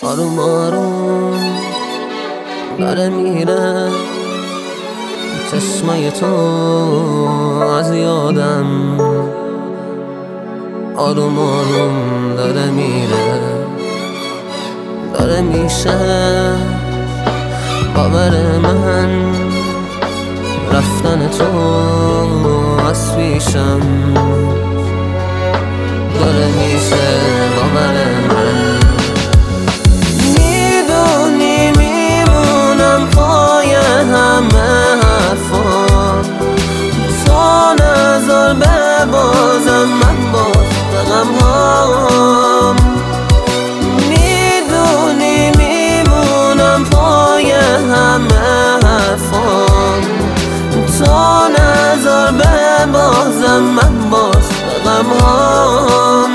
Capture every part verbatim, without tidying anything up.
آروم آروم داره میره چشمای تو از یادم. آروم آروم داره میره، داره میشه باور من رفتن تو از پیشم. داره میشه باور من. میدونی میمونم پای همه حرفا، تو نظر به بازم من باز به غمهام. میدونی میمونم پای همه حرفا، تو نظر به بازم من باز به غمهام.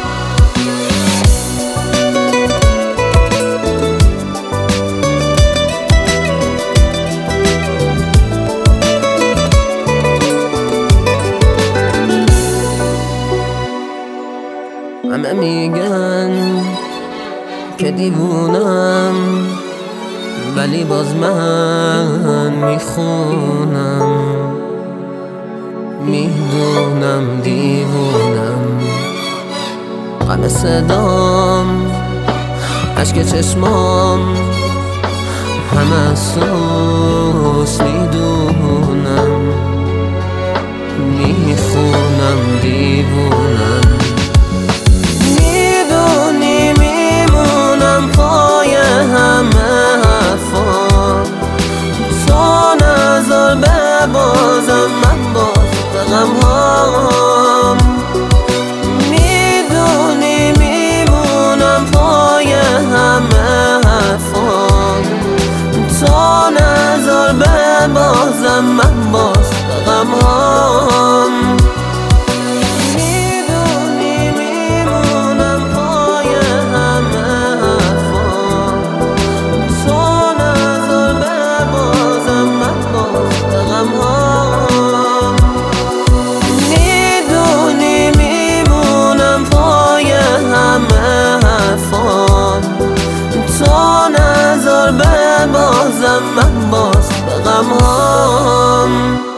همه میگن که دیوونم، ولی باز من میخونم. میدونم دیوونم، غم صدام عشق چشمام همه سوس میدونم. میخونم دیوونم. بازم من باز به غمهام. میدونی میمونم پای همه حرفام، تو نظر به بازم من باز به غمهام. میدونی میمونم پای همه حرفام، تو نظر به بازم من باز به غمهام. میدونی میمونم پای همه حرفام، تو نظر به بازم من باز به غمهام.